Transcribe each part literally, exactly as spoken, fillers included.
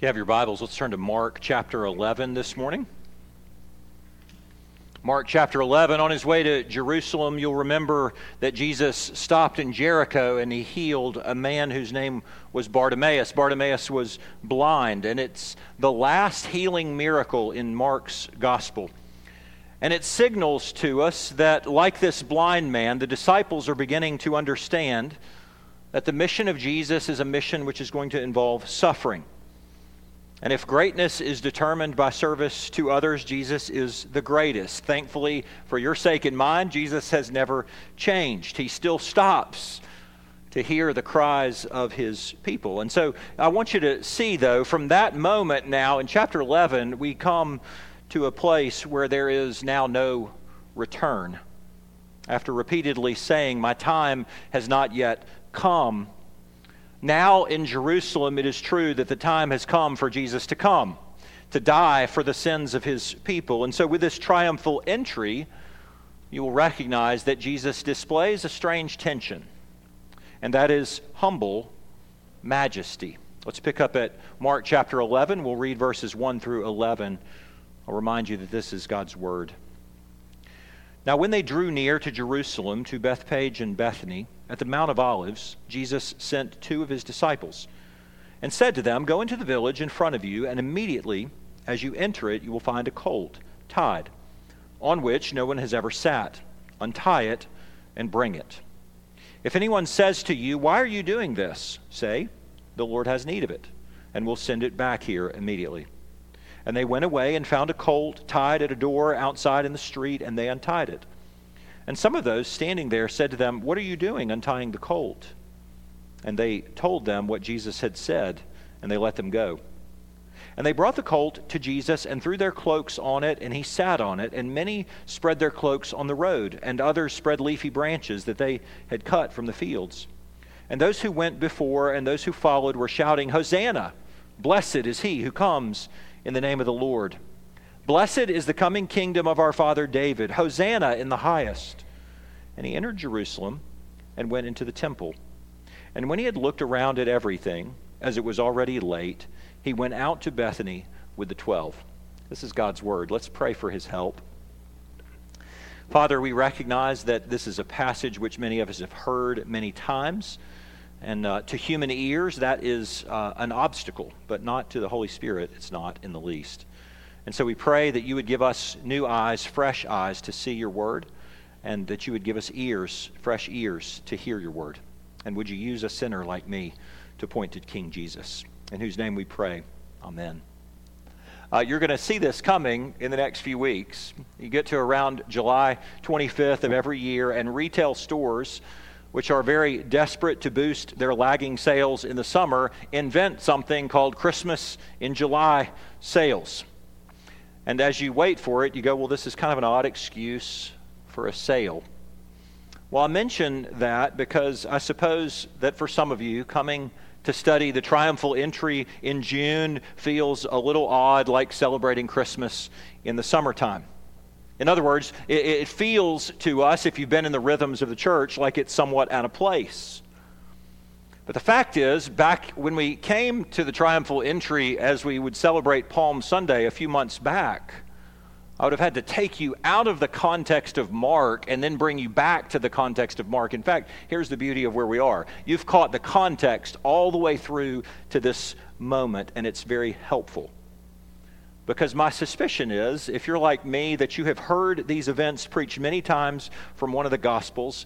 If you have your Bibles, let's turn to Mark chapter eleven this morning. Mark chapter eleven, on his way to Jerusalem, you'll remember that Jesus stopped in Jericho and he healed a man whose name was Bartimaeus. Bartimaeus was blind, and it's the last healing miracle in Mark's gospel. And it signals to us that, like this blind man, the disciples are beginning to understand that the mission of Jesus is a mission which is going to involve suffering. And if greatness is determined by service to others, Jesus is the greatest. Thankfully, for your sake and mine, Jesus has never changed. He still stops to hear the cries of his people. And so I want you to see, though, from that moment now, in chapter eleven, we come to a place where there is now no return. After repeatedly saying, "My time has not yet come," now in Jerusalem, it is true that the time has come for Jesus to come, to die for the sins of his people. And so with this triumphal entry, you will recognize that Jesus displays a strange tension, and that is humble majesty. Let's pick up at Mark chapter eleven. We'll read verses one through eleven. I'll remind you that this is God's word. Now when they drew near to Jerusalem, to Bethphage and Bethany, at the Mount of Olives, Jesus sent two of his disciples and said to them, "Go into the village in front of you, and immediately as you enter it, you will find a colt tied, on which no one has ever sat. Untie it and bring it. If anyone says to you, 'Why are you doing this?' say, 'The Lord has need of it, and will send it back here immediately.'" And they went away and found a colt tied at a door outside in the street, and they untied it. And some of those standing there said to them, "What are you doing untying the colt?" And they told them what Jesus had said, and they let them go. And they brought the colt to Jesus and threw their cloaks on it, and he sat on it. And many spread their cloaks on the road, and others spread leafy branches that they had cut from the fields. And those who went before and those who followed were shouting, "Hosanna! Blessed is he who comes in the name of the Lord. Blessed is the coming kingdom of our father David. Hosanna in the highest." And he entered Jerusalem and went into the temple. And when he had looked around at everything, as it was already late, he went out to Bethany with the twelve. This is God's word. Let's pray for his help. Father, we recognize that this is a passage which many of us have heard many times. And uh, to human ears, that is uh, an obstacle, but not to the Holy Spirit. It's not in the least. And so we pray that you would give us new eyes, fresh eyes to see your word, and that you would give us ears, fresh ears to hear your word. And would you use a sinner like me to point to King Jesus, in whose name we pray. Amen. Uh, you're going to see this coming in the next few weeks. You get to around July twenty-fifth of every year, and retail stores, which are very desperate to boost their lagging sales in the summer, invent something called Christmas in July sales. And as you wait for it, you go, well, this is kind of an odd excuse for a sale. Well, I mention that because I suppose that for some of you, coming to study the triumphal entry in June feels a little odd, like celebrating Christmas in the summertime. In other words, it, it feels to us, if you've been in the rhythms of the church, like it's somewhat out of place. But the fact is, back when we came to the triumphal entry as we would celebrate Palm Sunday a few months back, I would have had to take you out of the context of Mark and then bring you back to the context of Mark. In fact, here's the beauty of where we are. You've caught the context all the way through to this moment, and it's very helpful. Because my suspicion is, if you're like me, that you have heard these events preached many times from one of the Gospels,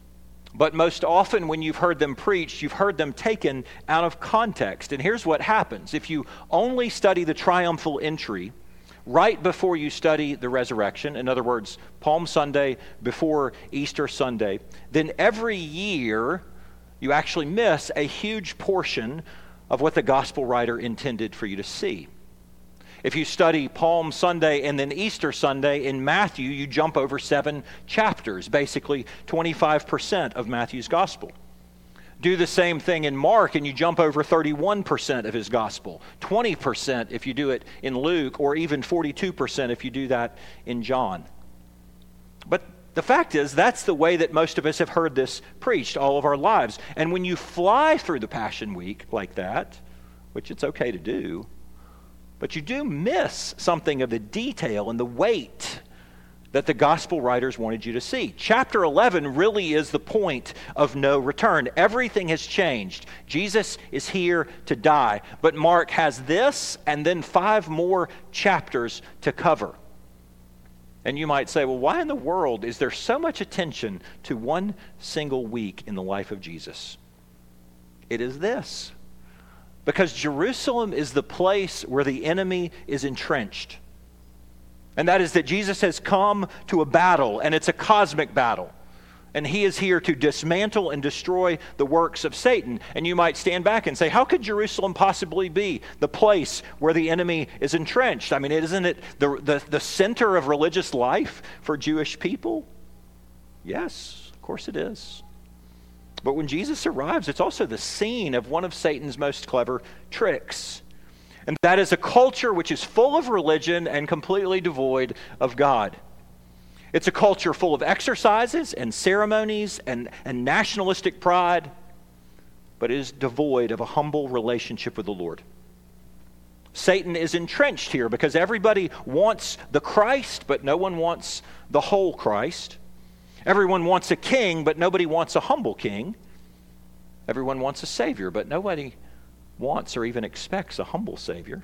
but most often when you've heard them preached, you've heard them taken out of context. And here's what happens. If you only study the triumphal entry right before you study the resurrection, in other words, Palm Sunday before Easter Sunday, then every year you actually miss a huge portion of what the gospel writer intended for you to see. If you study Palm Sunday and then Easter Sunday in Matthew, you jump over seven chapters, basically twenty-five percent of Matthew's gospel. Do the same thing in Mark and you jump over thirty-one percent of his gospel, twenty percent if you do it in Luke, or even forty-two percent if you do that in John. But the fact is, that's the way that most of us have heard this preached all of our lives. And when you fly through the Passion Week like that, which it's okay to do, But you do miss something of the detail and the weight that the gospel writers wanted you to see. Chapter eleven really is the point of no return. Everything has changed. Jesus is here to die. But Mark has this and then five more chapters to cover. And you might say, well, why in the world is there so much attention to one single week in the life of Jesus? It is this. Because Jerusalem is the place where the enemy is entrenched. And that is that Jesus has come to a battle, and it's a cosmic battle. And he is here to dismantle and destroy the works of Satan. And you might stand back and say, how could Jerusalem possibly be the place where the enemy is entrenched? I mean, isn't it the, the, the center of religious life for Jewish people? Yes, of course it is. But when Jesus arrives, it's also the scene of one of Satan's most clever tricks. And that is a culture which is full of religion and completely devoid of God. It's a culture full of exercises and ceremonies and, and nationalistic pride, but it is devoid of a humble relationship with the Lord. Satan is entrenched here because everybody wants the Christ, but no one wants the whole Christ. Everyone wants a king, but nobody wants a humble king. Everyone wants a savior, but nobody wants or even expects a humble savior,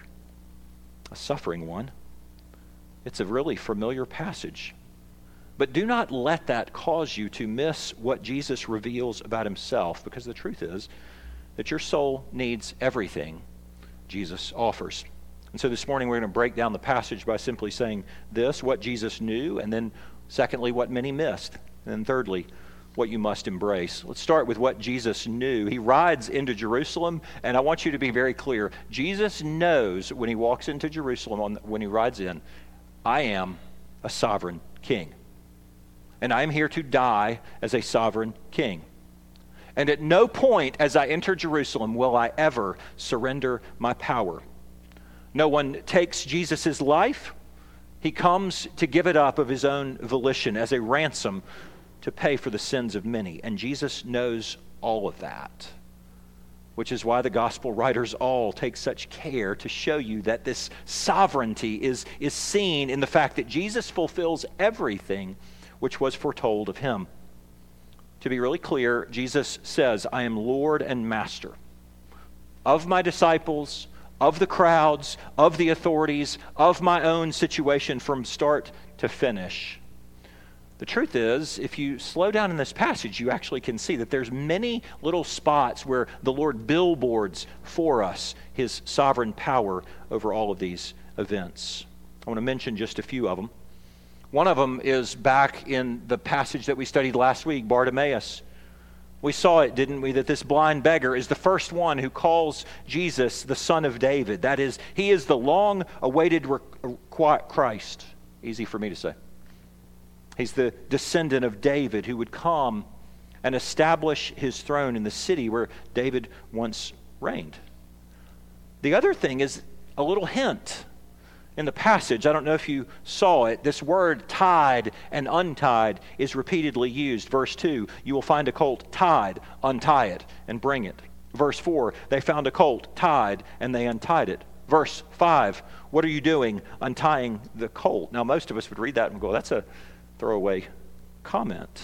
a suffering one. It's a really familiar passage. But do not let that cause you to miss what Jesus reveals about himself, because the truth is that your soul needs everything Jesus offers. And so this morning we're going to break down the passage by simply saying this, what Jesus knew, and then secondly, what many missed, and then thirdly, what you must embrace. Let's start with what Jesus knew. He rides into Jerusalem, and I want you to be very clear. Jesus knows when he walks into Jerusalem, on, when he rides in, I am a sovereign king. And I am here to die as a sovereign king. And at no point as I enter Jerusalem will I ever surrender my power. No one takes Jesus' life. He comes to give it up of his own volition as a ransom to pay for the sins of many. And Jesus knows all of that, which is why the gospel writers all take such care to show you that this sovereignty is, is seen in the fact that Jesus fulfills everything which was foretold of him. To be really clear, Jesus says, I am Lord and Master of my disciples, of the crowds, of the authorities, of my own situation from start to finish. The truth is, if you slow down in this passage, you actually can see that there's many little spots where the Lord billboards for us his sovereign power over all of these events. I want to mention just a few of them. One of them is back in the passage that we studied last week, Bartimaeus. We saw it, didn't we, that this blind beggar is the first one who calls Jesus the Son of David. That is, he is the long-awaited Christ. Easy for me to say. He's the descendant of David who would come and establish his throne in the city where David once reigned. The other thing is a little hint in the passage. I don't know if you saw it. This word tied and untied is repeatedly used. Verse two, you will find a colt tied, untie it, and bring it. Verse four, they found a colt tied and they untied it. Verse five, what are you doing untying the colt? Now most of us would read that and go, that's a throwaway comment.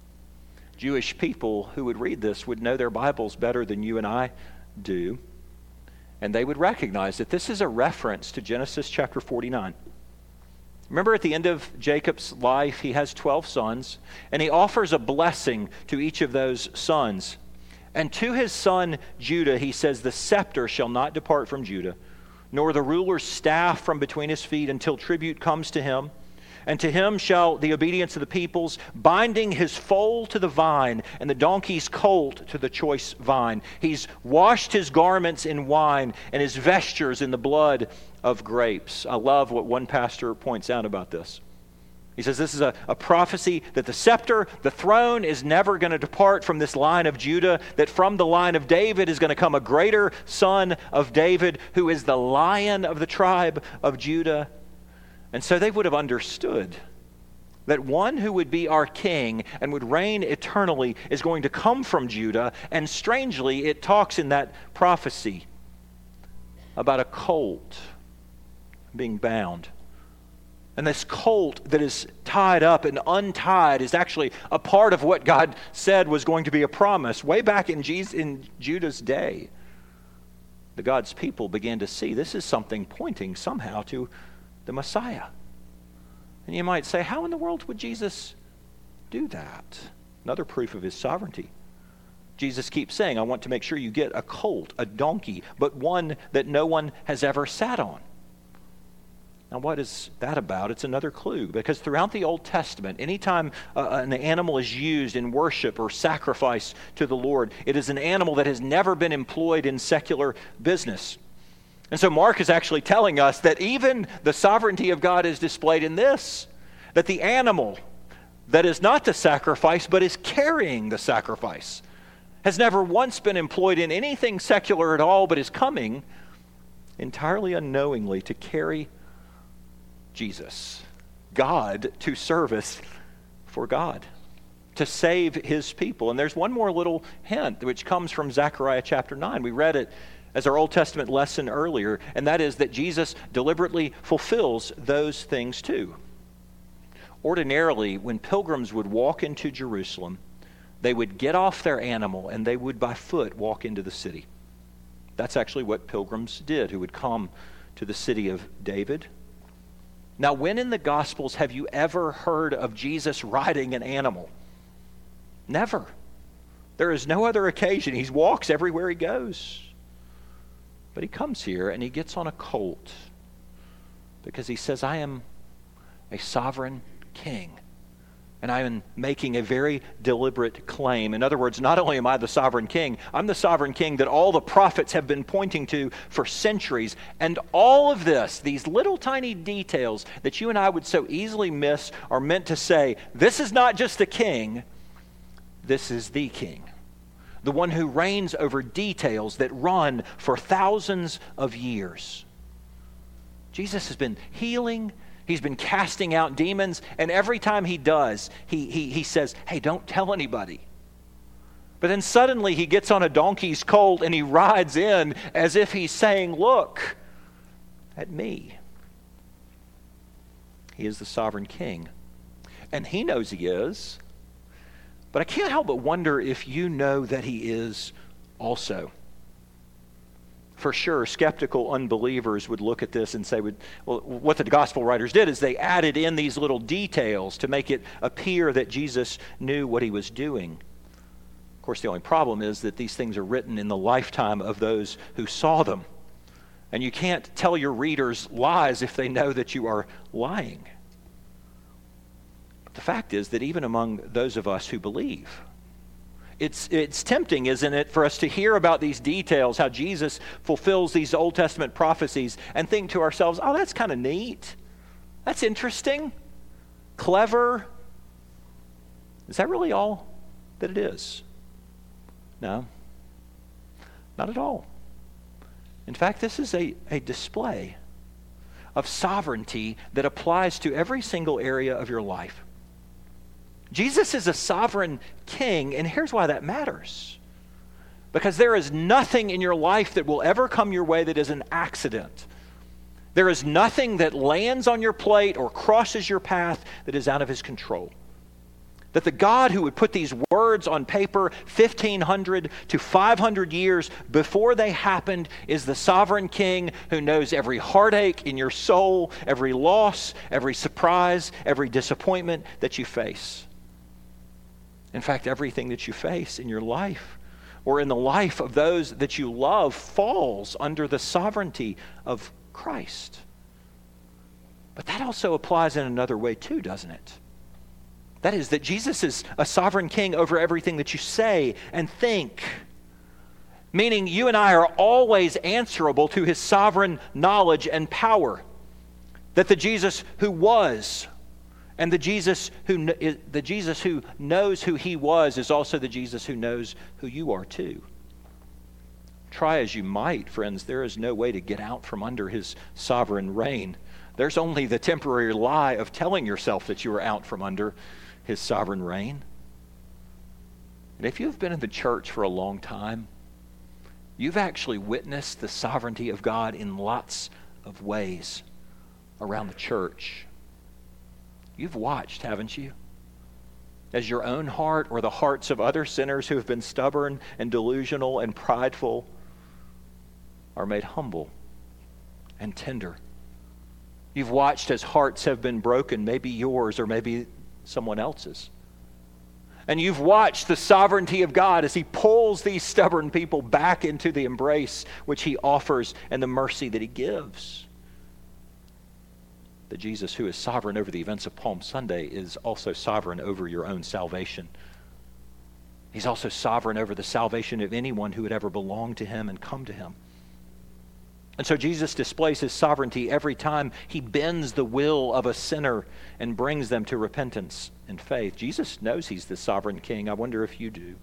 Jewish people who would read this would know their Bibles better than you and I do. And they would recognize that this is a reference to Genesis chapter forty-nine. Remember at the end of Jacob's life, he has twelve sons, and he offers a blessing to each of those sons. And to his son Judah, he says, the scepter shall not depart from Judah, nor the ruler's staff from between his feet until tribute comes to him. And to him shall the obedience of the peoples, binding his foal to the vine and the donkey's colt to the choice vine. He's washed his garments in wine and his vestures in the blood of grapes. I love what one pastor points out about this. He says this is a, a prophecy that the scepter, the throne, is never going to depart from this line of Judah, that from the line of David is going to come a greater son of David who is the Lion of the tribe of Judah. And so they would have understood that one who would be our king and would reign eternally is going to come from Judah. And strangely, it talks in that prophecy about a colt being bound. And this colt that is tied up and untied is actually a part of what God said was going to be a promise way back in, Jesus, in Judah's day. The God's people began to see this is something pointing somehow to the Messiah. And you might say, how in the world would Jesus do that? Another proof of his sovereignty. Jesus keeps saying, I want to make sure you get a colt, a donkey, but one that no one has ever sat on. Now, what is that about? It's another clue, because throughout the Old Testament, anytime uh, an animal is used in worship or sacrifice to the Lord, it is an animal that has never been employed in secular business. And so Mark is actually telling us that even the sovereignty of God is displayed in this, that the animal that is not the sacrifice but is carrying the sacrifice has never once been employed in anything secular at all, but is coming entirely unknowingly to carry Jesus, God, to service for God, to save his people. And there's one more little hint which comes from Zechariah chapter nine. We read it as our Old Testament lesson earlier, and that is that Jesus deliberately fulfills those things too. Ordinarily, when pilgrims would walk into Jerusalem, they would get off their animal and they would by foot walk into the city. That's actually what pilgrims did who would come to the city of David. Now, when in the Gospels have you ever heard of Jesus riding an animal? Never. There is no other occasion. He walks everywhere he goes. But he comes here and he gets on a colt because he says, I am a sovereign king. And I am making a very deliberate claim. In other words, not only am I the sovereign king, I'm the sovereign king that all the prophets have been pointing to for centuries. And all of this, these little tiny details that you and I would so easily miss, are meant to say, this is not just a king, this is the king. The one who reigns over details that run for thousands of years. Jesus has been healing. He's been casting out demons, and every time he does, he, he, he says, hey, don't tell anybody. But then suddenly he gets on a donkey's colt and he rides in as if he's saying, look at me. He is the sovereign king. And he knows he is. But I can't help but wonder if you know that he is also. For sure, skeptical unbelievers would look at this and say, well, what the gospel writers did is they added in these little details to make it appear that Jesus knew what he was doing. Of course, the only problem is that these things are written in the lifetime of those who saw them. And you can't tell your readers lies if they know that you are lying. But the fact is that even among those of us who believe, It's it's tempting, isn't it, for us to hear about these details, how Jesus fulfills these Old Testament prophecies, and think to ourselves, oh, that's kind of neat. That's interesting. Clever. Is that really all that it is? No. Not at all. In fact, this is a, a display of sovereignty that applies to every single area of your life. Jesus is a sovereign king, and here's why that matters. Because there is nothing in your life that will ever come your way that is an accident. There is nothing that lands on your plate or crosses your path that is out of his control. That the God who would put these words on paper fifteen hundred to five hundred years before they happened is the sovereign king who knows every heartache in your soul, every loss, every surprise, every disappointment that you face. In fact, everything that you face in your life or in the life of those that you love falls under the sovereignty of Christ. But that also applies in another way too, doesn't it? That is, that Jesus is a sovereign king over everything that you say and think. Meaning you and I are always answerable to his sovereign knowledge and power. That the Jesus who was and the Jesus who the Jesus who knows who he was is also the Jesus who knows who you are too. Try as you might, friends, there is no way to get out from under his sovereign reign. There's only the temporary lie of telling yourself that you are out from under his sovereign reign. And if you've been in the church for a long time, you've actually witnessed the sovereignty of God in lots of ways. around the church. You've watched, haven't you? As your own heart or the hearts of other sinners who have been stubborn and delusional and prideful are made humble and tender. You've watched as hearts have been broken, maybe yours or maybe someone else's. And you've watched the sovereignty of God as He pulls these stubborn people back into the embrace which He offers and the mercy that He gives. That Jesus, who is sovereign over the events of Palm Sunday, is also sovereign over your own salvation. He's also sovereign over the salvation of anyone who would ever belong to Him and come to Him. And so Jesus displays His sovereignty every time He bends the will of a sinner and brings them to repentance and faith. Jesus knows He's the sovereign King. I wonder if you do.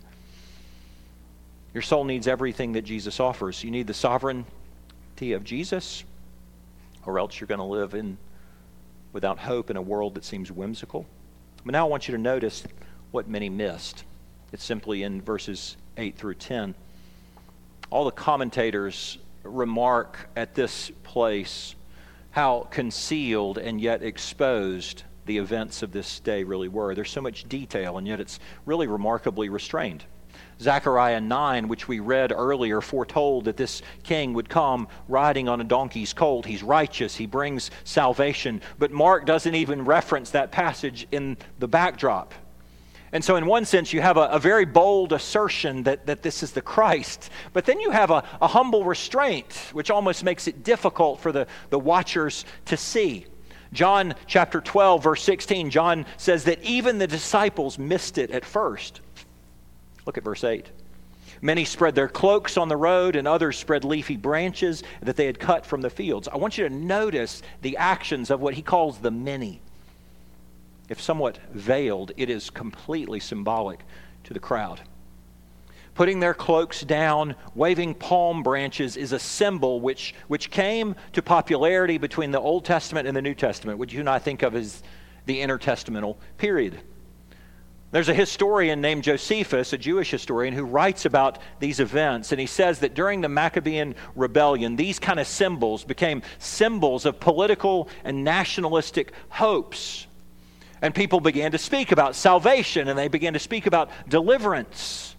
Your soul needs everything that Jesus offers. You need the sovereignty of Jesus, or else you're going to live in without hope in a world that seems whimsical. But now I want you to notice what many missed. It's simply in verses eight through ten. All the commentators remark at this place how concealed and yet exposed the events of this day really were. There's so much detail, and yet it's really remarkably restrained. Zechariah nine, which we read earlier, foretold that this king would come riding on a donkey's colt. He's righteous. He brings salvation. But Mark doesn't even reference that passage in the backdrop. And so in one sense, you have a, a very bold assertion that, that this is the Christ. But then you have a, a humble restraint, which almost makes it difficult for the, the watchers to see. John chapter twelve, verse sixteen, John says that even the disciples missed it at first. Look at verse eight. Many spread their cloaks on the road, and others spread leafy branches that they had cut from the fields. I want you to notice the actions of what he calls the many. If somewhat veiled, it is completely symbolic to the crowd. Putting their cloaks down, waving palm branches is a symbol which, which came to popularity between the Old Testament and the New Testament, which you and I think of as the intertestamental period. There's a historian named Josephus, a Jewish historian, who writes about these events, and he says that during the Maccabean rebellion, these kind of symbols became symbols of political and nationalistic hopes. And people began to speak about salvation, and they began to speak about deliverance.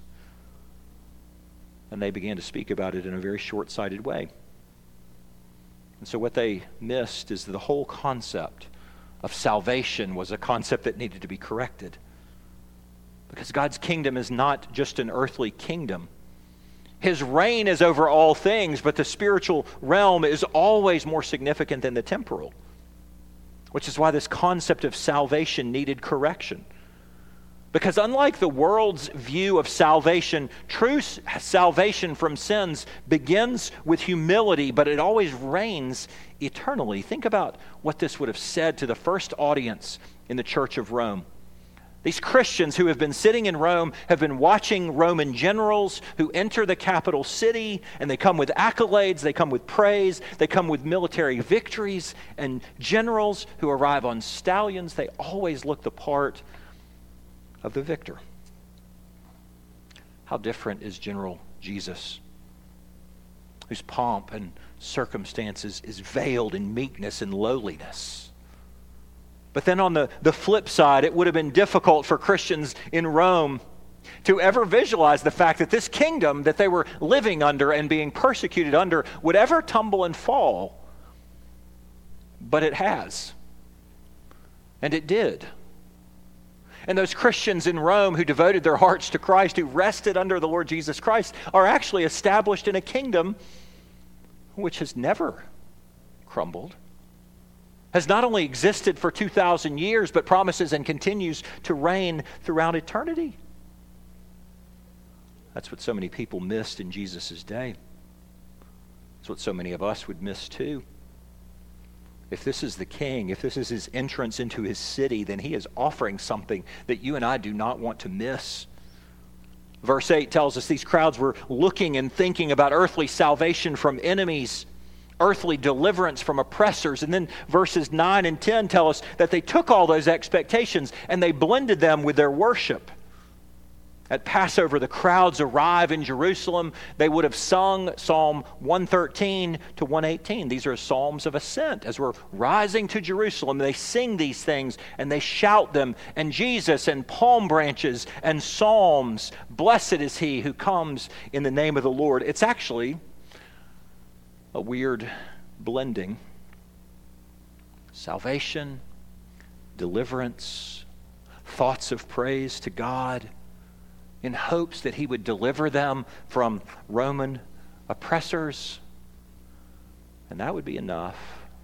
And they began to speak about it in a very short-sighted way. And so what they missed is the whole concept of salvation was a concept that needed to be corrected. Because God's kingdom is not just an earthly kingdom. His reign is over all things, but the spiritual realm is always more significant than the temporal. Which is why this concept of salvation needed correction. Because unlike the world's view of salvation, true salvation from sins begins with humility, but it always reigns eternally. Think about what this would have said to the first audience in the Church of Rome. These Christians who have been sitting in Rome have been watching Roman generals who enter the capital city, and they come with accolades, they come with praise, they come with military victories, and generals who arrive on stallions, they always look the part of the victor. How different is General Jesus, whose pomp and circumstances is veiled in meekness and lowliness. But then on the, the flip side, it would have been difficult for Christians in Rome to ever visualize the fact that this kingdom that they were living under and being persecuted under would ever tumble and fall. But it has. And it did. And those Christians in Rome who devoted their hearts to Christ, who rested under the Lord Jesus Christ, are actually established in a kingdom which has never crumbled. Has not only existed for two thousand years, but promises and continues to reign throughout eternity. That's what so many people missed in Jesus' day. That's what so many of us would miss too. If this is the king, if this is his entrance into his city, then he is offering something that you and I do not want to miss. Verse eight tells us these crowds were looking and thinking about earthly salvation from enemies, earthly deliverance from oppressors. And then verses nine and ten tell us that they took all those expectations and they blended them with their worship. At Passover, the crowds arrive in Jerusalem. They would have sung Psalm one thirteen to one eighteen. These are psalms of ascent. As we're rising to Jerusalem, they sing these things and they shout them. And Jesus and palm branches and psalms, blessed is he who comes in the name of the Lord. It's actually a weird blending. Salvation, deliverance, thoughts of praise to God, in hopes that he would deliver them from Roman oppressors. And that would be enough.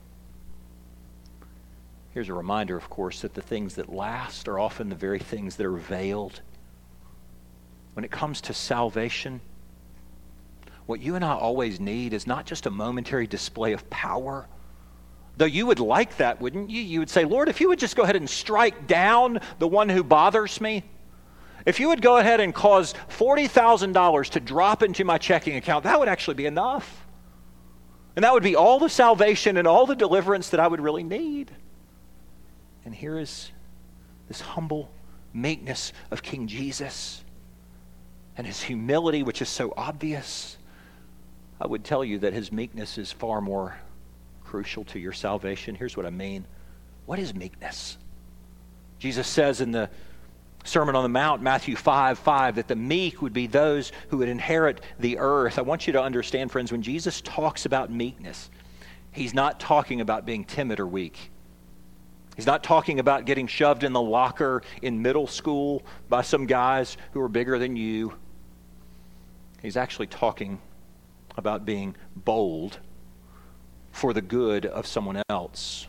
Here's a reminder, of course, that the things that last are often the very things that are veiled. When it comes to salvation, what you and I always need is not just a momentary display of power. Though you would like that, wouldn't you? You would say, Lord, if you would just go ahead and strike down the one who bothers me, if you would go ahead and cause forty thousand dollars to drop into my checking account, that would actually be enough. And that would be all the salvation and all the deliverance that I would really need. And here is this humble meekness of King Jesus and his humility, which is so obvious. I would tell you that his meekness is far more crucial to your salvation. Here's what I mean. What is meekness? Jesus says in the Sermon on the Mount, Matthew five five, that the meek would be those who would inherit the earth. I want you to understand, friends, when Jesus talks about meekness, he's not talking about being timid or weak. He's not talking about getting shoved in the locker in middle school by some guys who are bigger than you. He's actually talking about being bold for the good of someone else.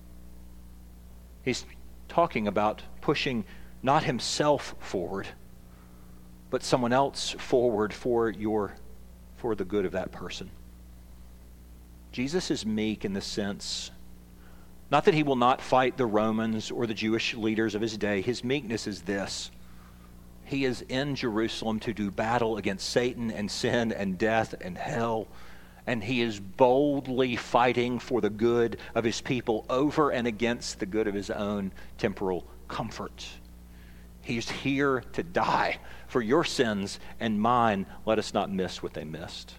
He's talking about pushing not himself forward, but someone else forward for your, for the good of that person. Jesus is meek in the sense, not that he will not fight the Romans or the Jewish leaders of his day. His meekness is this. He is in Jerusalem to do battle against Satan and sin and death and hell. And he is boldly fighting for the good of his people over and against the good of his own temporal comfort. He's here to die for your sins and mine. Let us not miss what they missed.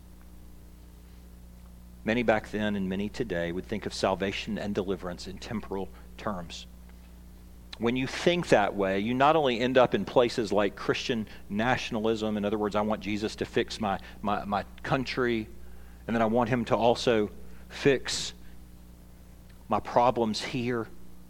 Many back then and many today would think of salvation and deliverance in temporal terms. When you think that way, you not only end up in places like Christian nationalism, in other words, I want Jesus to fix my, my, my country, and then I want him to also fix my problems here.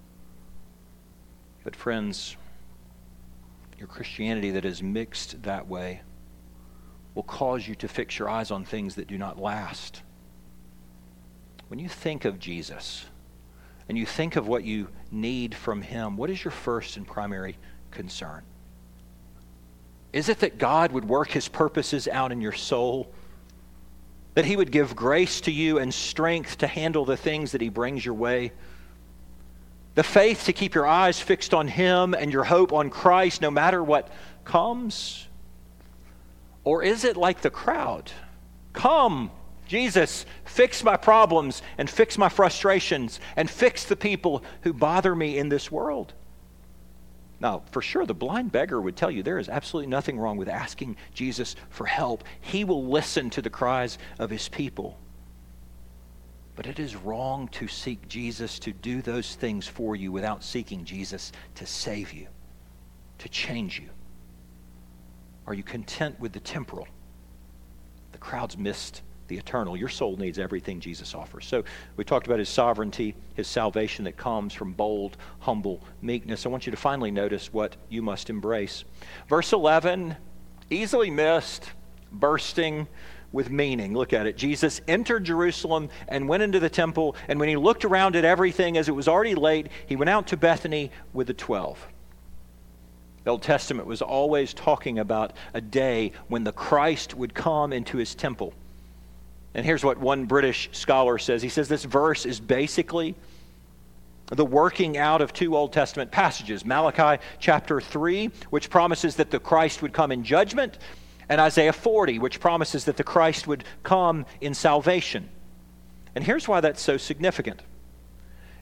But friends, your Christianity that is mixed that way will cause you to fix your eyes on things that do not last. When you think of Jesus and you think of what you need from him, what is your first and primary concern? Is it that God would work his purposes out in your soul? That he would give grace to you and strength to handle the things that he brings your way? The faith to keep your eyes fixed on him and your hope on Christ no matter what comes? Or is it like the crowd? Come, Jesus, fix my problems and fix my frustrations and fix the people who bother me in this world. Now, for sure, the blind beggar would tell you there is absolutely nothing wrong with asking Jesus for help. He will listen to the cries of his people. But it is wrong to seek Jesus to do those things for you without seeking Jesus to save you, to change you. Are you content with the temporal? The crowds missed the eternal. Your soul needs everything Jesus offers. So we talked about his sovereignty, his salvation that comes from bold, humble meekness. I want you to finally notice what you must embrace. Verse eleven, easily missed, bursting with meaning. Look at it. Jesus entered Jerusalem and went into the temple, and when he looked around at everything as it was already late, he went out to Bethany with the twelve. The Old Testament was always talking about a day when the Christ would come into his temple. And here's what one British scholar says. He says this verse is basically the working out of two Old Testament passages. Malachi chapter three, which promises that the Christ would come in judgment, and Isaiah forty, which promises that the Christ would come in salvation. And here's why that's so significant.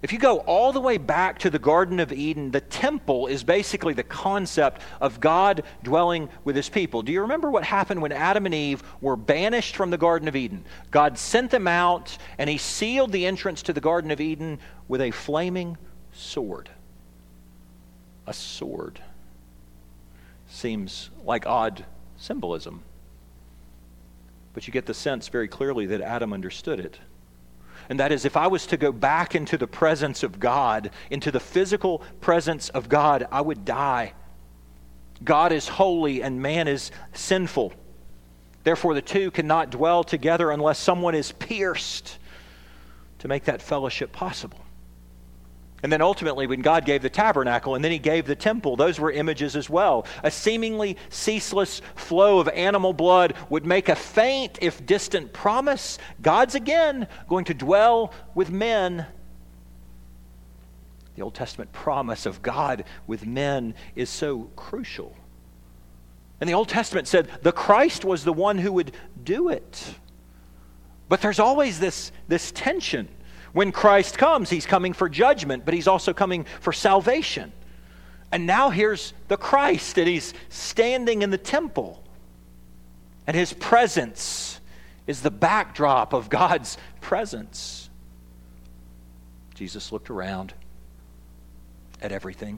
If you go all the way back to the Garden of Eden, the temple is basically the concept of God dwelling with his people. Do you remember what happened when Adam and Eve were banished from the Garden of Eden? God sent them out, and he sealed the entrance to the Garden of Eden with a flaming sword. A sword. Seems like odd symbolism. But you get the sense very clearly that Adam understood it. And that is, if I was to go back into the presence of God, into the physical presence of God, I would die. God is holy and man is sinful. Therefore, the two cannot dwell together unless someone is pierced to make that fellowship possible. And then ultimately, when God gave the tabernacle and then he gave the temple, those were images as well. A seemingly ceaseless flow of animal blood would make a faint, if distant, promise. God's again going to dwell with men. The Old Testament promise of God with men is so crucial. And the Old Testament said the Christ was the one who would do it. But there's always this, this tension. When Christ comes, he's coming for judgment, but he's also coming for salvation. And now here's the Christ, and he's standing in the temple. And his presence is the backdrop of God's presence. Jesus looked around at everything.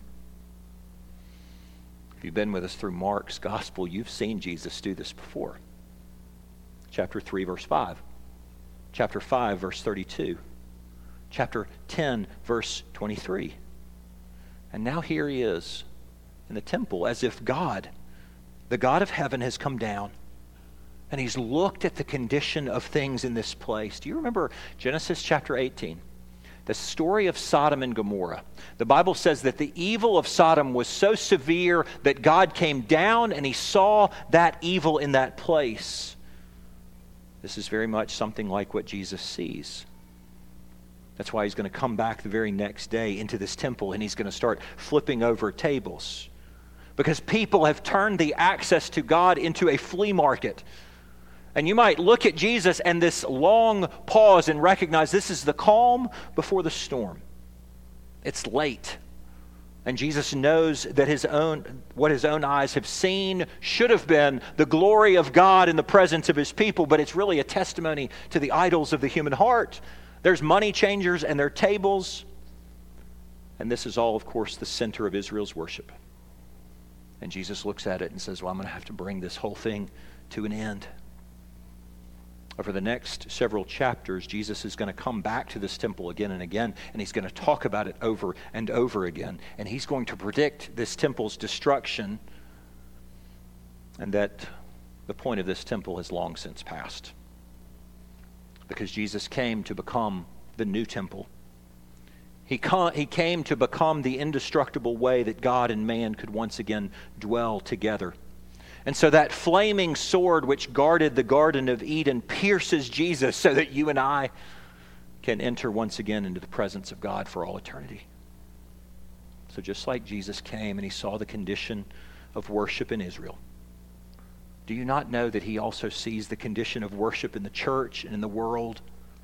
If you've been with us through Mark's gospel, you've seen Jesus do this before. Chapter three, verse five. Chapter five, verse thirty-two. Chapter ten, verse twenty-three. And now here he is in the temple, as if God, the God of heaven, has come down and he's looked at the condition of things in this place. Do you remember Genesis chapter eighteen? The story of Sodom and Gomorrah. The Bible says that the evil of Sodom was so severe that God came down and he saw that evil in that place. This is very much something like what Jesus sees. That's why he's going to come back the very next day into this temple and he's going to start flipping over tables. Because people have turned the access to God into a flea market. And you might look at Jesus and this long pause and recognize this is the calm before the storm. It's late. And Jesus knows that his own, what his own eyes have seen should have been the glory of God in the presence of his people, but it's really a testimony to the idols of the human heart. There's money changers and their tables. And this is all, of course, the center of Israel's worship. And Jesus looks at it and says, well, I'm going to have to bring this whole thing to an end. Over the next several chapters, Jesus is going to come back to this temple again and again, and he's going to talk about it over and over again. And he's going to predict this temple's destruction, and that the point of this temple has long since passed. Because Jesus came to become the new temple. He, com- he came to become the indestructible way that God and man could once again dwell together. And so that flaming sword which guarded the Garden of Eden pierces Jesus so that you and I can enter once again into the presence of God for all eternity. So just like Jesus came and he saw the condition of worship in Israel, do you not know that he also sees the condition of worship in the church and in the world?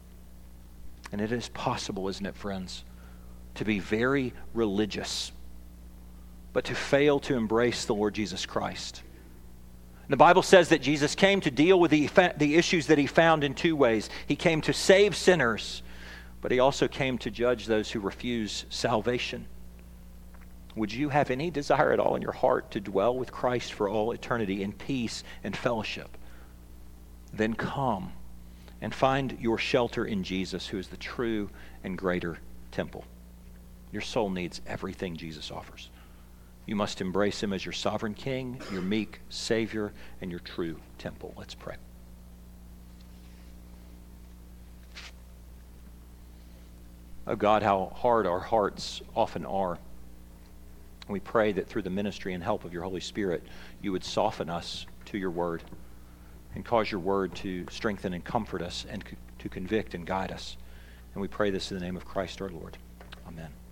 And it is possible, isn't it, friends, to be very religious, but to fail to embrace the Lord Jesus Christ. And the Bible says that Jesus came to deal with the, the issues that he found in two ways. He came to save sinners, but he also came to judge those who refuse salvation. Would you have any desire at all in your heart to dwell with Christ for all eternity in peace and fellowship? Then come and find your shelter in Jesus, who is the true and greater temple. Your soul needs everything Jesus offers. You must embrace him as your sovereign King, your meek Savior, and your true temple. Let's pray. Oh God, how hard our hearts often are. We pray that through the ministry and help of your Holy Spirit, you would soften us to your word and cause your word to strengthen and comfort us and to convict and guide us. And we pray this in the name of Christ our Lord. Amen.